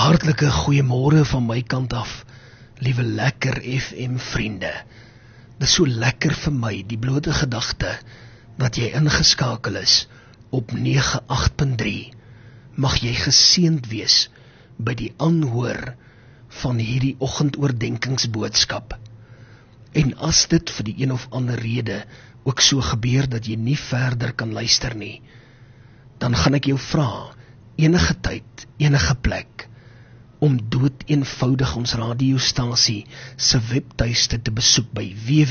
Hartlike goeiemôre van my kant af, liewe Lekker FM vriende. Dit is so lekker vir my, die blote gedagte, dat jy ingeskakel is op 98.3. Mag jy geseënd wees by die aanhoor van hierdie oggendoordenkingsboodskap. En as dit vir die een of ander rede ook so gebeur dat jy nie verder kan luister nie, dan gaan ek jou vra, enige tyd, enige plek, om dood eenvoudig ons radiostasie se webtuiste te besoek by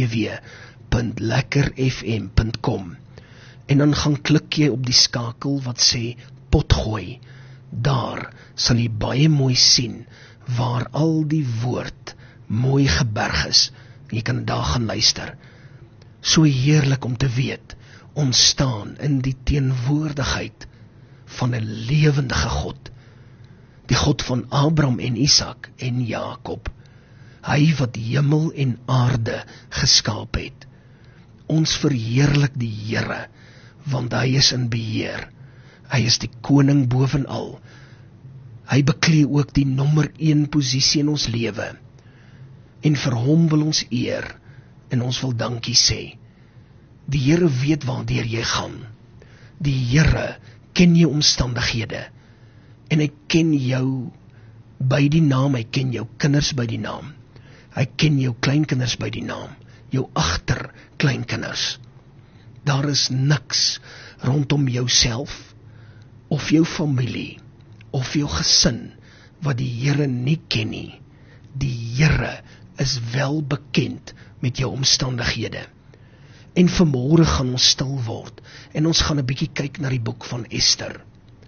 www.lekkerfm.com en dan gaan klik jy op die skakel wat sê potgooi. Daar sal jy baie mooi sien waar al die woord mooi geberg is. Jy kan daar gaan luister. So heerlik om te weet, ons staan in die teenwoordigheid van 'n lewendige God. Die God van Abraham en Isak en Jakob. Hy wat hemel en aarde geskaap het. Ons verheerlik die Here, want hy is in beheer. Hy is die koning bovenal. Hy beklee ook die nommer 1 posisie in ons lewe. En vir hom wil ons eer, en ons wil dankie sê. Die Here weet waardeur jy gaan. Die Here ken jou omstandighede. En hy ken jou by die naam, hy ken jou kinders by die naam. Hy ken jou kleinkinders by die naam, jou agterkleinkinders. Daar is niks rondom jouself, of jou familie, of jou gesin, wat die Here nie ken nie. Die Here is wel bekend met jou omstandighede. En vanmôre gaan ons stil word, en ons gaan 'n bietjie kyk na die boek van Ester.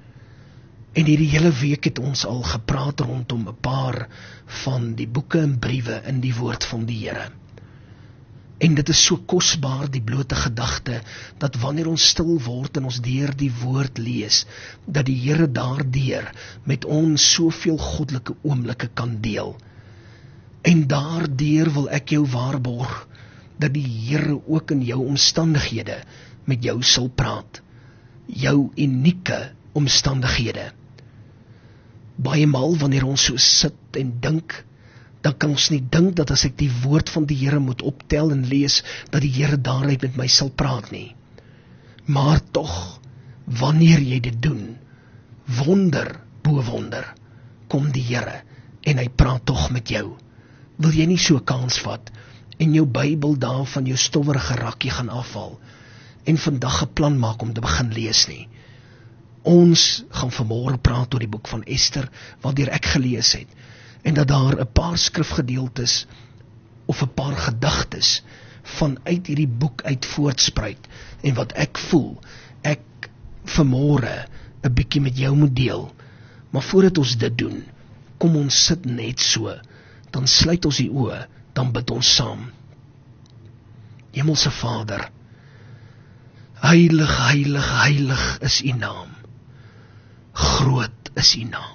En hierdie hele week het ons al gepraat rondom 'n paar van die boeke en briewe in die woord van die Here. En dit is so kosbaar, die blote gedagte, dat wanneer ons stil word en ons deur die woord lees, dat die Here daardeur met ons soveel goddelike oomblikke kan deel. En daardeur wil ek jou waarborg, dat die Here ook in jou omstandighede met jou sal praat. Jou unieke omstandighede. Baie maal wanneer ons so sit en dink, dan kan ons nie dink dat as ek die woord van die Here moet optel en lees, dat die Here daaruit met my sal praat nie. Maar tog, wanneer jy dit doen, wonder bo wonder, kom die Here en hy praat tog met jou. Wil jy nie so kans vat en jou Bybel daar van jou stowwerige rakkie gaan afval en vandag 'n plan maak om te begin lees nie? Ons gaan vanmôre praat oor die boek van Ester, waardeur ek gelees het, en dat daar 'n paar skrifgedeeltes of 'n paar gedagtes vanuit hierdie boek uit voortspruit, en wat ek voel, ek vanmôre 'n bietjie met jou moet deel. Maar voordat ons dit doen, kom ons sit net so, dan sluit ons die oë, dan bid ons saam. Hemelse Vader, heilig, heilig, heilig is U naam. Groot is U naam.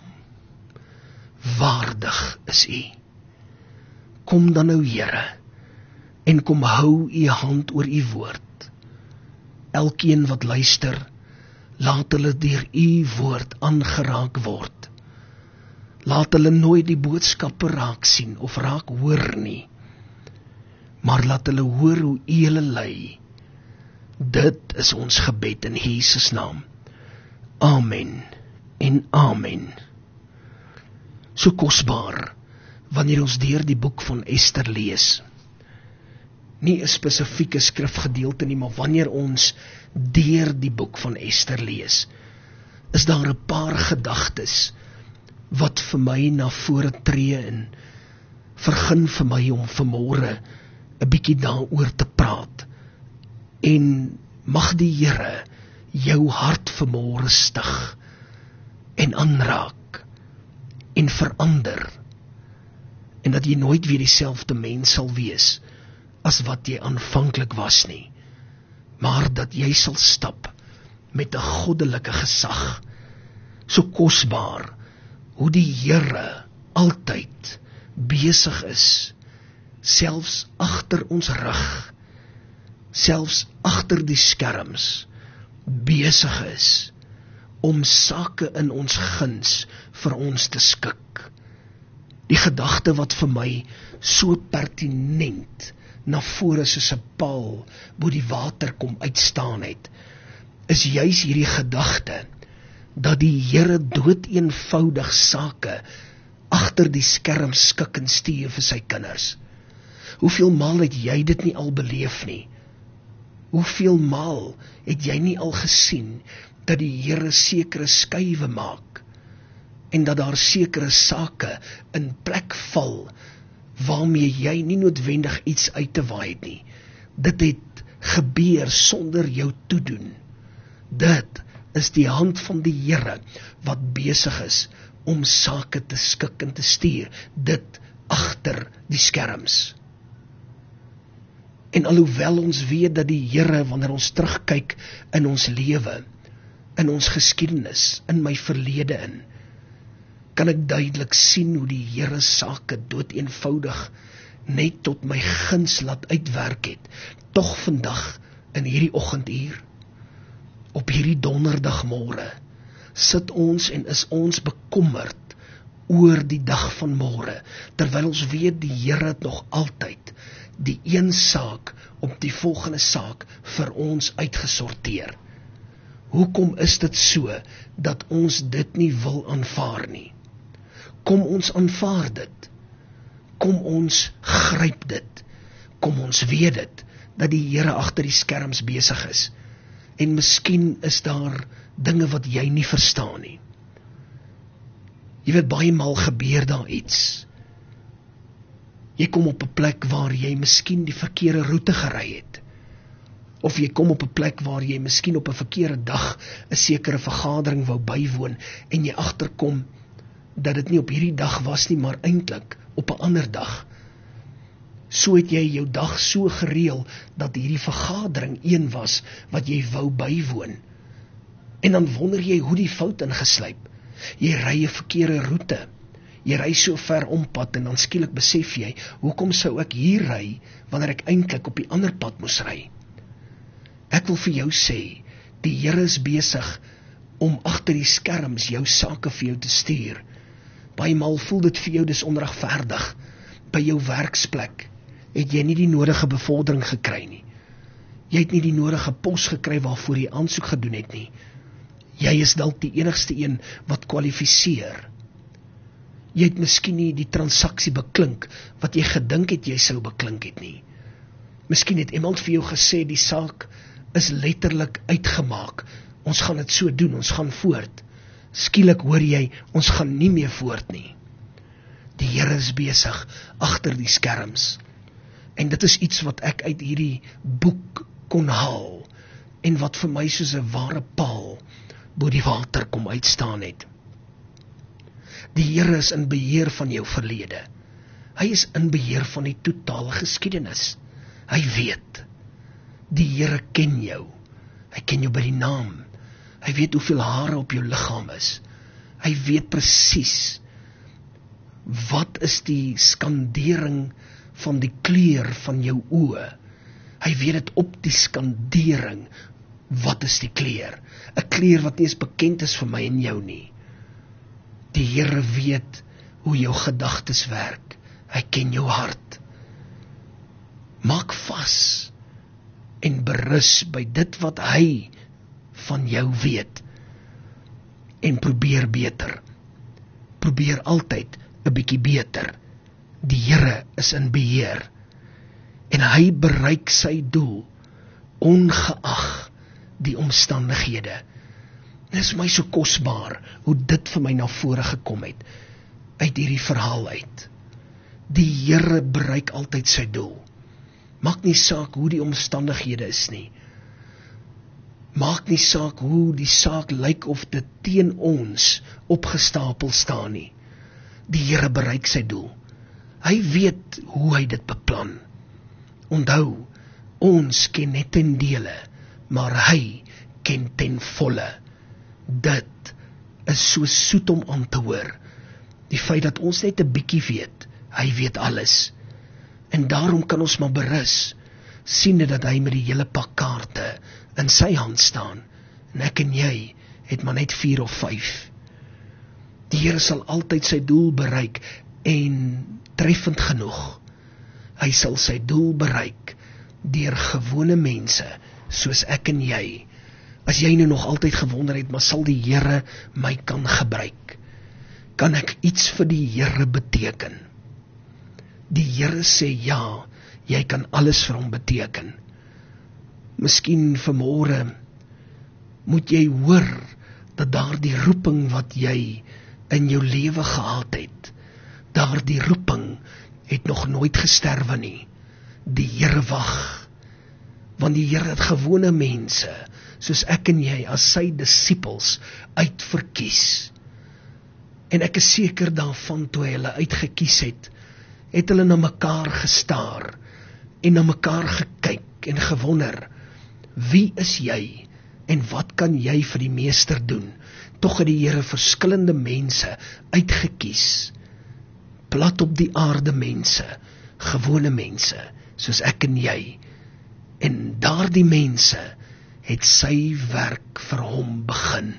Waardig is U. Kom dan nou, Here, en kom hou U hand oor U woord. Elkeen wat luister, laat hulle deur U woord aangeraak word. Laat hulle nooit die boodskappe raak sien of raak hoor nie, maar laat hulle hoor hoe U hulle lei. Dit is ons gebed in Jesus naam. Amen en amen. So kosbaar, wanneer ons deur die boek van Ester lees. Nie 'n spesifieke skrifgedeelte nie, maar wanneer ons deur die boek van Ester lees, is daar 'n paar gedagtes wat vir my na vore tree en vergun vir my om vanmôre 'n bietjie daaroor te praat. En mag die Here jou hart vanmôre stig en aanraak en verander, en dat jy nooit weer dieselfde mens sal wees as wat jy aanvanklik was nie, maar dat jy sal stap met 'n goddelike gesag. So kosbaar hoe die Here altyd besig is, selfs agter ons rug, selfs agter die skerms, besig is om sake in ons guns vir ons te skik. Die gedagte wat vir my so pertinent na vore soos 'n paal bo die water kom uitstaan het, is juis hierdie gedagte dat die Here doodeenvoudig sake agter die skerm skik en stuur vir sy kinders. Hoeveel maal het jy dit nie al beleef nie? Hoeveel maal het jy nie al gesien dat die Here sekere skuwe maak en dat daar sekere sake in plek val waarmee jy nie noodwendig iets uit te waai het nie. Dit het gebeur sonder jou toedoen. Dit is die hand van die Here wat besig is om sake te skik en te stuur, dit agter die skerms. En alhoewel ons weet dat die Here, wanneer ons terugkyk in ons lewe, in ons geskiedenis, in my verlede in, kan ek duidelik sien hoe die Here sake doodeenvoudig net tot my guns laat uitwerk het. Tog vandag, in hierdie oggenduur, op hierdie donderdagmôre, sit ons en is ons bekommerd oor die dag van môre, terwyl ons weet die Here het nog altyd die een saak op die volgende saak vir ons uitgesorteer. Hoekom is dit so, dat ons dit nie wil aanvaar nie? Kom ons aanvaar dit. Kom ons gryp dit. Kom ons weet dit, dat die Here agter die skerms besig is. En miskien is daar dinge wat jy nie verstaan nie. Jy weet, baie maal gebeur daar iets. Jy kom op 'n plek waar jy miskien die verkeerde roete gery het. Of jy kom op 'n plek waar jy miskien op 'n verkeerde dag 'n sekere vergadering wou bywoon en jy agterkom dat dit nie op hierdie dag was nie, maar eintlik op 'n ander dag. So het jy jou dag so gereël dat hierdie vergadering een was wat jy wou bywoon. En dan wonder jy hoe die fout ingeslyp. Jy ry 'n verkeerde roete. Jy ry so ver om pad en dan skielik besef jy, hoekom sou ek hier ry wanneer ek eintlik op die ander pad moes ry? Ek wil vir jou sê, die Here is besig om agter die skerms jou sake vir jou te stuur. Baie maal voel dit vir jou dis onregverdig. By jou werksplek het jy nie die nodige bevordering gekry nie. Jy het nie die nodige pos gekry waarvoor jy aansoek gedoen het nie. Jy is dalk die enigste een wat kwalifiseer. Jy het miskien nie die transaksie beklink wat jy gedink het jy sou beklink het nie. Miskien het iemand vir jou gesê die saak is letterlik uitgemaak. Ons gaan dit so doen, ons gaan voort. Skielik hoor jy, ons gaan nie meer voort nie. Die Here is besig agter die skerms. En dit is iets wat ek uit hierdie boek kon haal en wat vir my soos 'n ware paal bo die water kom uitstaan het. Die Here is in beheer van jou verlede. Hy is in beheer van die totale geskiedenis. Hy weet. Die Here ken jou. Hy ken jou by die naam. Hy weet hoeveel hare op jou liggaam is. Hy weet presies wat is die skandering van die kleur van jou oë. Hy weet dit op die skandering. Wat is die kleur? 'n Kleur wat nie eens bekend is vir my en jou nie. Die Here weet hoe jou gedagtes werk. Hy ken jou hart. Maak vas en berus by dit wat hy van jou weet. En probeer beter. Probeer altyd 'n bietjie beter. Die Here is in beheer. En hy bereik sy doel, ongeag die omstandighede. Dit is my so kosbaar, hoe dit vir my na vore gekom het, uit hierdie verhaal uit. Die Here bereik altyd sy doel. Maak nie saak hoe die omstandighede is nie. Maak nie saak hoe die saak lyk of dit teen ons opgestapel staan nie. Die Here bereik sy doel. Hy weet hoe hy dit beplan. Onthou, ons ken net ten dele, maar hy ken ten volle. Dit is so soet om aan te hoor. Die feit dat ons net 'n bietjie weet, hy weet alles. En daarom kan ons maar berus, siende dat hy met die hele pak kaarte in sy hand staan. En ek en jy het maar net 4 of 5. Die Here sal altyd sy doel bereik, en treffend genoeg, hy sal sy doel bereik deur gewone mense soos ek en jy. As jy nou nog altyd gewonder het, maar sal die Here my kan gebruik? Kan ek iets vir die Here beteken? Die Here sê ja, jy kan alles vir hom beteken. Miskien vanmôre moet jy hoor dat daardie roeping wat jy in jou lewe gehad het, daardie roeping het nog nooit gesterwe nie. Die Here wag, want die Here het gewone mense, soos ek en jy, as sy disippels uitverkies. En ek is seker daarvan, toe hy hulle uitgekies het hulle na mekaar gestaar, en na mekaar gekyk, en gewonder, wie is jy, en wat kan jy vir die meester doen? Tog het die Here verskillende mense uitgekies, plat op die aarde mense, gewone mense, soos ek en jy, en daardie mense het sy werk vir hom begin.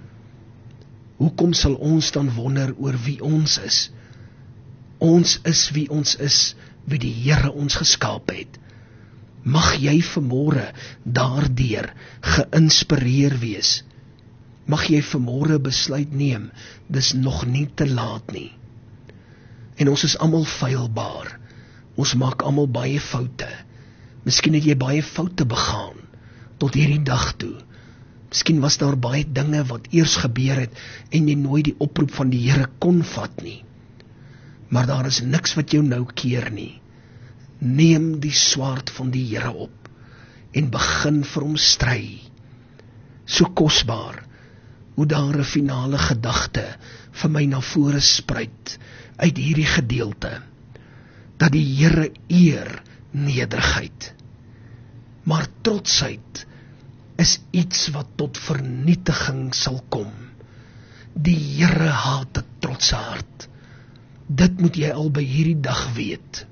Hoekom sal ons dan wonder oor wie ons is? Ons is wie ons is, wie die Here ons geskaap het. Mag jy vanmôre daardeur geïnspireer wees. Mag jy vanmôre besluit neem, dis nog nie te laat nie. En ons is almal feilbaar. Ons maak almal baie foute. Miskien het jy baie foute begaan tot hierdie dag toe. Miskien was daar baie dinge wat eers gebeur het en jy nooit die oproep van die Here kon vat nie. Maar daar is niks wat jou nou keer nie. Neem die swaard van die Here op en begin vir hom stry. So kosbaar hoe daar 'n finale gedagte vir my na vore spruit uit hierdie gedeelte, dat die Here eer nederigheid, maar trotsheid is iets wat tot vernietiging sal kom. Die Here haat 'n trotse hart. Dit moet jy al by hierdie dag weet.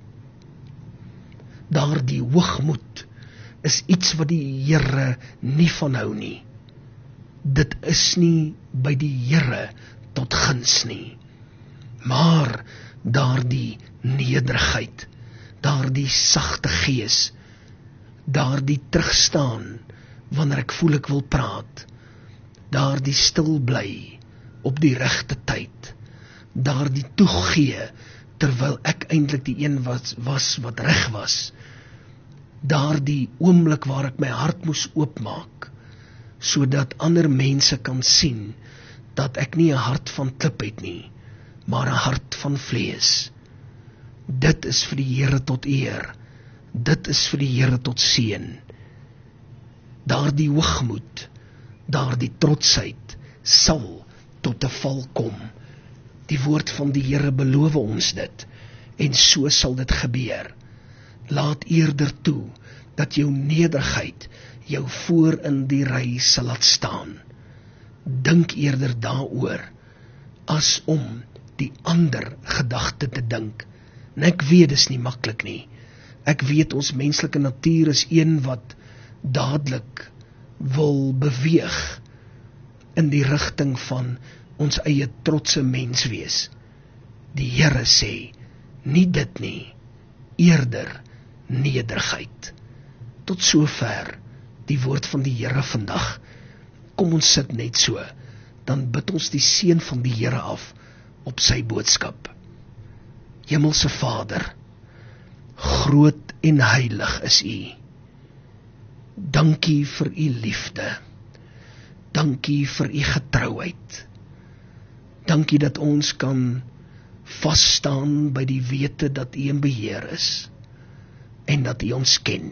Daardie hoogmoed is iets wat die Here nie van hou nie. Dit is nie by die Here tot guns nie. Maar daardie nederigheid, daardie sagte gees, daardie terugstaan wanneer ek voel ek wil praat, daardie stil bly op die regte tyd, daardie toegee terwyl ek eintlik die een was wat reg was, daardie oomblik waar ek my hart moes oopmaak, sodat ander mense kan sien dat ek nie 'n hart van klip het nie, maar 'n hart van vlees. Dit is vir die Here tot eer. Dit is vir die Here tot seën. Daardie hoogmoed, daardie trotsheid sal tot 'n val kom. Die woord van die Here beloof ons dit, en so sal dit gebeur. Laat eerder toe dat jou nederigheid jou voor in die ry sal laat staan. Dink eerder daaroor as om die ander gedagte te dink. En ek weet dis nie maklik nie. Ek weet ons menslike natuur is een wat dadelik wil beweeg in die rigting van ons eie trotse mens wees. Die Here sê, nie dit nie, eerder nederigheid. Tot sover die woord van die Here vandag. Kom ons sit net so, dan bid ons die seën van die Here af op sy boodskap. Hemelse Vader, groot en heilig is U. Dankie vir U liefde. Dankie vir U getrouheid. Dankie dat ons kan vasstaan by die wete dat U in beheer is en dat U ons ken.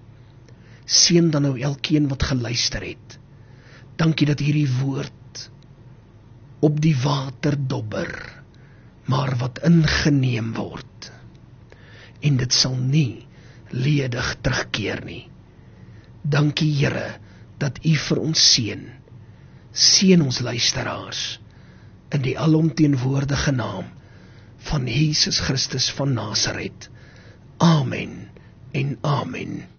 Seën dan nou elkeen wat geluister het. Dankie dat hierdie woord op die water dobber, maar wat ingeneem word. En dit sal nie ledig terugkeer nie. Dankie Here dat U vir ons seën. Seën ons luisteraars in die alomteenwoordige naam van Jesus Christus van Nasaret. Amen en amen.